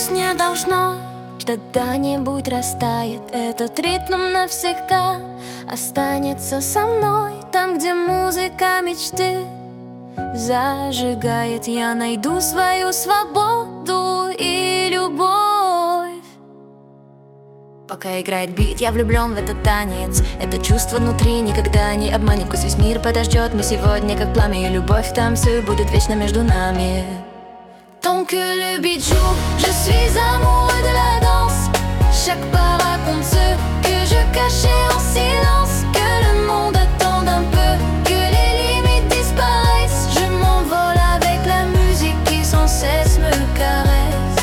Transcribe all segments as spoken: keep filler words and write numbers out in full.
Пусть не должно, когда-нибудь растает этот ритм навсегда. Останется со мной там, где музыка мечты зажигает. Я найду свою свободу и любовь. Пока играет бит, я влюблен в этот танец. Это чувство внутри никогда не обманет. Пусть весь мир подождет, мы сегодня как пламя, и любовь там все будет вечно между нами. Tant que le beat joue, je suis amoureux de la danse. Chaque pas raconte ce que je cachais en silence. Que le monde attende un peu, que les limites disparaissent. Je m'envole avec la musique qui sans cesse me caresse.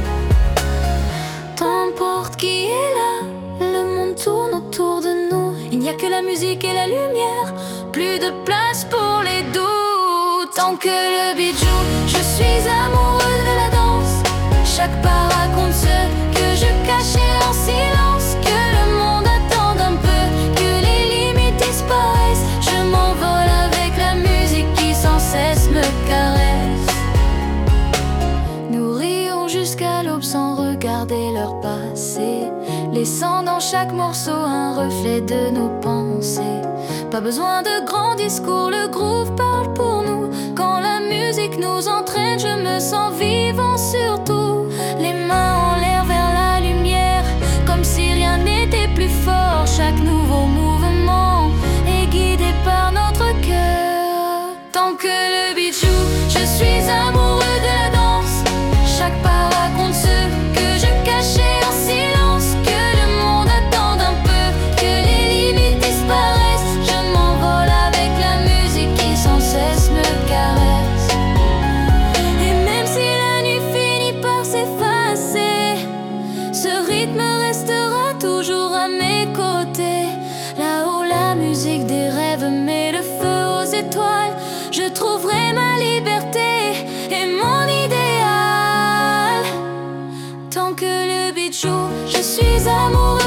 T'emporte qui est là, le monde tourne autour de nous. Il n'y a que la musique et la lumière, plus de place pour les doutes. Tant que le beat joue, je suis amoureux de la danse. Chaque pas raconte ce que je cachais en silence. Que le monde attende un peu, que les limites disparaissent. Je m'envole avec la musique qui sans cesse me caresse. Nous rions jusqu'à l'aube sans regarder leur passé, laissant dans chaque morceau un reflet de nos pensées. Pas besoin de grands discours, le groove parle pour nous. Quand la musique nous entraîne, je me sens vivant surtout. Les mains en l'air vers la lumière, comme si rien n'était plus fort. Chaque nouveau mouvement est guidé par notre cœur. Tant que le beat joue, je suis amoureux de la danse. Chaque pas raconte ce que je cachais en silence. Que le monde attende un peu, que les limites disparaissent. Je m'envole avec la musique qui sans cesse me caresse. Et même si la nuit finit par s'effacer, ce rythme restera toujours à mes côtés. Là-haut la musique des rêves met le feu aux étoiles. Je trouverai ma liberté et mon idéal. Tant que le beat joue, je suis amoureux